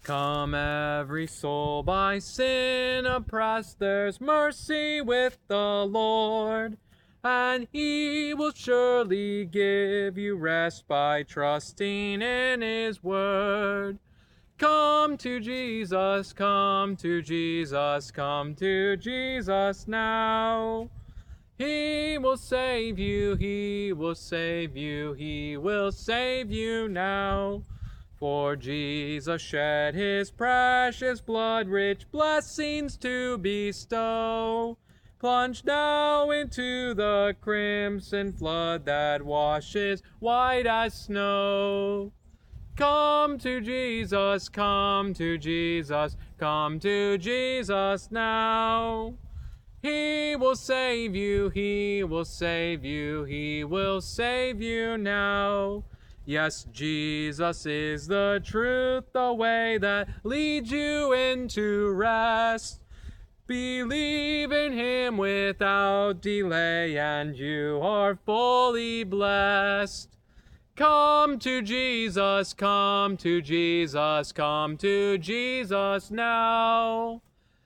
Come every soul by sin oppressed, there's mercy with the Lord, and he will surely give you rest by trusting in his word. Come to Jesus, come to Jesus, come to Jesus now. He will save you, he will save you, he will save you now. For Jesus shed his precious blood, rich blessings to bestow. Plunge now into the crimson flood that washes white as snow. Come to Jesus, come to Jesus, come to Jesus now. He will save you, he will save you, he will save you now. Yes, Jesus is the truth, the way that leads you into rest. Believe in him without delay, and you are fully blessed. Come to Jesus, come to Jesus, come to Jesus now.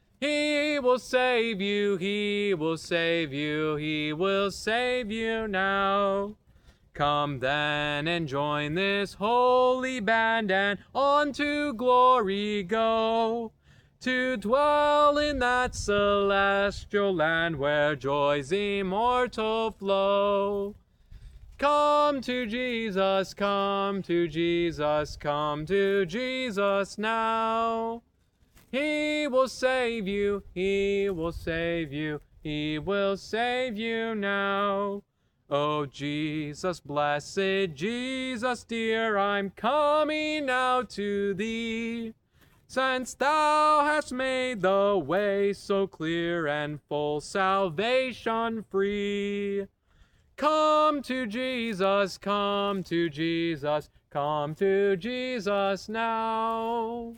He will save you, he will save you, he will save you now. Come then and join this holy band, and on to glory go, to dwell in that celestial land where joys immortal flow. Come to Jesus, come to Jesus, come to Jesus now. He will save you, he will save you, he will save you now. Oh, Jesus, blessed Jesus dear, I'm coming now to thee, since thou hast made the way so clear and full salvation free. Come to Jesus, come to Jesus, come to Jesus now.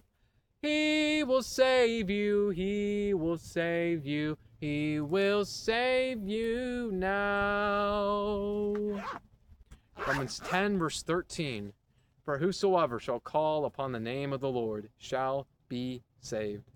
He will save you, he will save you, he will save you now. Romans 10 verse 13. For whosoever shall call upon the name of the Lord shall be saved.